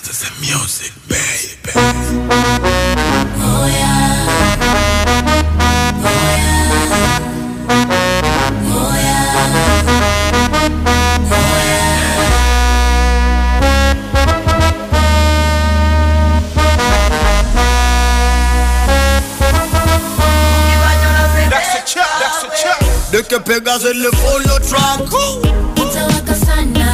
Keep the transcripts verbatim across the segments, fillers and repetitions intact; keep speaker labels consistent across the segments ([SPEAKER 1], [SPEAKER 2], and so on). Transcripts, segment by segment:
[SPEAKER 1] masters and music, baby.
[SPEAKER 2] Oh yeah. Oh yeah. Oh yeah. Oh yeah.
[SPEAKER 1] That's a chop, that's a chop.
[SPEAKER 3] De que pegas en le follow track.
[SPEAKER 2] Utawaka sana.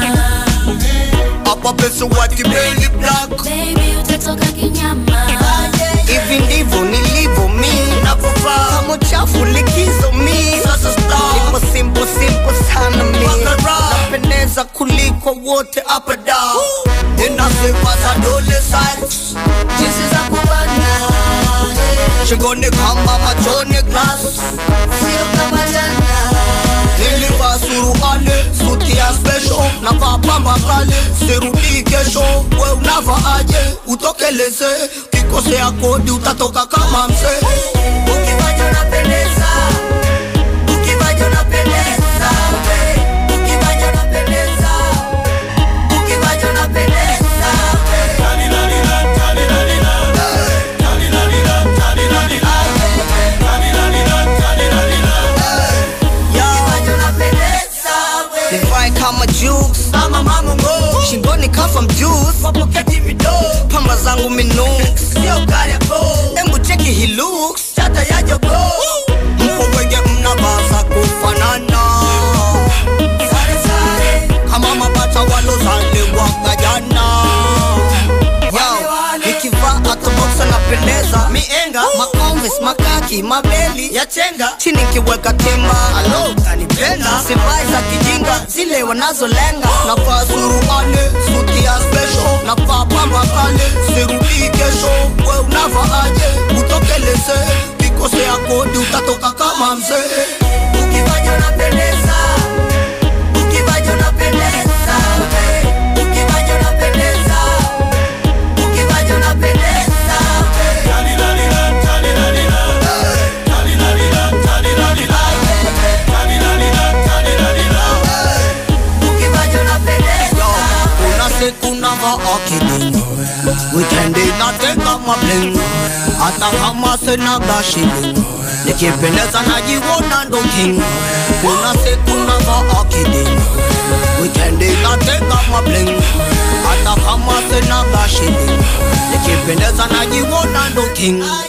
[SPEAKER 3] Hapa pesa waki belly black.
[SPEAKER 2] Baby utatoka kinyama.
[SPEAKER 3] Hivi ndivyo nilivyo mimi napofaa. Kama chafu likizo mimi. Sasa star. Nipo simple simple sana mimi. Napendeza kuliko wote hapa down. Nina sifa za adolescents.
[SPEAKER 2] Jinsi za kubana.
[SPEAKER 3] Shigone kama machone glass.
[SPEAKER 2] Sio kama jana.
[SPEAKER 3] Nilivaa suruale, suti ya special. Navaa pamba kale, sirudi kesho. We unavaa aje, utokeleze. Kikosea kodi utatoka kama mse.
[SPEAKER 2] Ukivajo unapendeza. Ukivajo unapendeza. Ukivajo unapendeza. Ukivajo unapendeza.
[SPEAKER 1] Tani nani la, tani nani la. Tani nani la, tani nani la. Tani nani la, tani nani la.
[SPEAKER 2] Ukivajo unapendeza.
[SPEAKER 3] Nivai kama jukes,
[SPEAKER 2] Mama mama mo.
[SPEAKER 3] shingoni kafa mjuice.
[SPEAKER 2] Wapoketi mido.
[SPEAKER 3] Pamba zangu minux.
[SPEAKER 2] Sio kari yako.
[SPEAKER 3] Embu cheki he looks.
[SPEAKER 2] Chata ya jogo.
[SPEAKER 3] Mpo wenge mnavaza kufanana.
[SPEAKER 2] Sare sare.
[SPEAKER 3] Kama mabata walozaliwa jana. Yo, nikivaa hata boxa napendeza. Mienga, maconverse, makaki, mabeli ya chenga. Chini kiweka timba, alo kanipenda. Sivai za kijinga, zile wanazolenga. Navaa suruale, suti ya special. Navaa pamba kale, sirudi kesho. We unavaa aje, utokeleze. Kikosea kodi utatoka kama mzee.
[SPEAKER 2] Ukivajo unapendeza. Ukivajo unapendeza. Ukivajo unapendeza. Ukivajo unapendeza.
[SPEAKER 1] Tani nani la, tani nani la. Tani nani la, tani nani la. Tani nani la, tani nani la.
[SPEAKER 2] Ukivajo unapendeza.
[SPEAKER 3] Kuna siku navaa kidini. Weekend inateka mabling. Hata kama sina gashini. Nikipendeza najiona ndo king. Kuna siku navaa kidini. Weekend inateka mabling. Hata kama sina gashini. Nikipendeza najiona ndo king.